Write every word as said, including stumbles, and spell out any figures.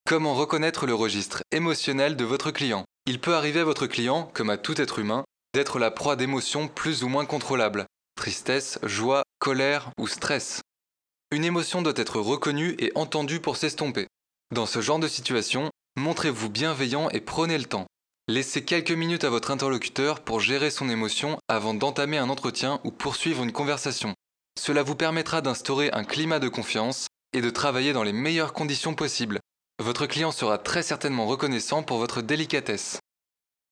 Comment reconnaître le registre émotionnel de votre client? Il peut arriver à votre client, comme à tout être humain, d'être la proie d'émotions plus ou moins contrôlables. Tristesse, joie, colère ou stress. Une émotion doit être reconnue et entendue pour s'estomper. Dans ce genre de situation, montrez-vous bienveillant et prenez le temps. Laissez quelques minutes à votre interlocuteur pour gérer son émotion avant d'entamer un entretien ou poursuivre une conversation. Cela vous permettra d'instaurer un climat de confiance et de travailler dans les meilleures conditions possibles. Votre client sera très certainement reconnaissant pour votre délicatesse.